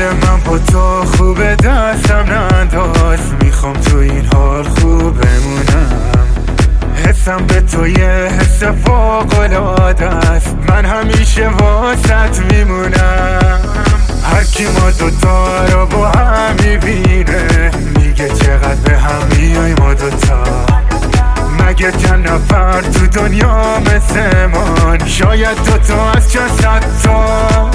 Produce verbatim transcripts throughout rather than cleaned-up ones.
من با تو خوبه دستم ننداز، میخوام تو این حال خوب بمونم. حسم به تو یه حس فوق‌العاده است، من همیشه واسط میمونم. هر کی ما دوتا رو با هم میبینه میگه چقدر به هم میای ما دوتا. مگه چند نفر تو دنیا مثل من، شاید دوتا از چند صد تا.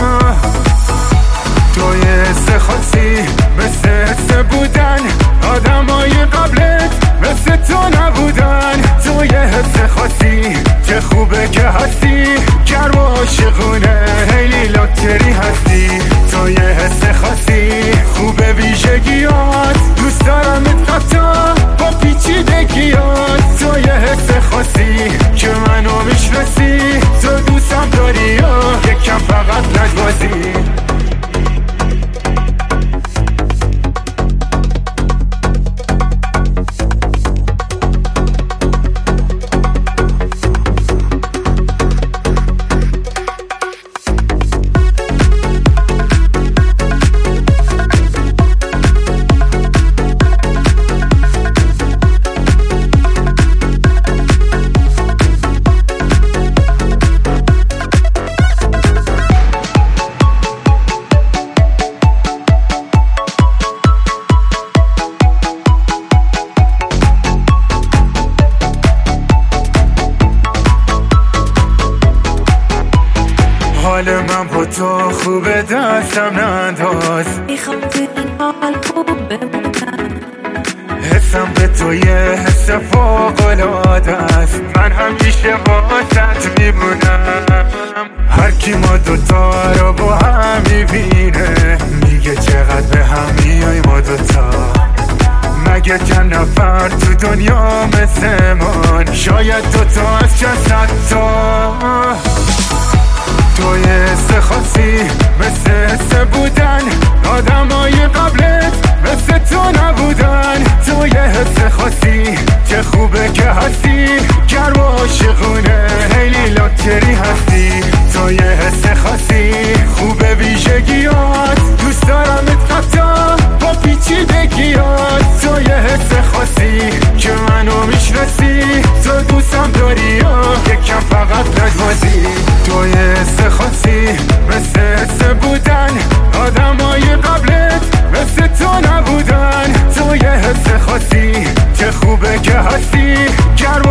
تو یه حس خاصی مثل حس بودن، آدمای قبلت مثل تو نبودن. تو یه حس خاصی چه خوبه که هستی، گرم و عاشقونه خیلی لاکچری هستی. تو یه حس خاصی خوبه ویژگیات، دوست دارم اتقتا با پیچیدگیات. تو یه حس خاصی که منو میشناسی، تو دوستم داری یا یکم فقط نجوازی. حال من با تو خوبه دستم ننداز، میخوام تو این حال خوب بمونم. حسم به تو یه حس فوق‌العاده است، من همیشه واسط میمونم. هر کی ما دوتا رو با هم میبینه میگه چقدر به هم میای ما دوتا. مگه چند نفر تو دنیا مثل من، شاید دوتا از چند صد تا. تو یه حس خاصی مثل حس بودن، آدمای قبلت مثل تو نبودن. تو یه حس خاصی چه خوبه که هستی، گرم و عاشقونه خیلی لاکچری هستی. تو یه حس خاصی خوبه ویژگیات، دوست دارم اتقتا با پیچیدگیات. تو یه حس خاصی که منو میشناسی، تو دوستم داری یا یکم فقط نجوازی. تو یه حس خاصی مثل حس بودن، آدمای قبلت مثل تو نبودن. تو یه حس خاصی چه خوبه که هستی، گرم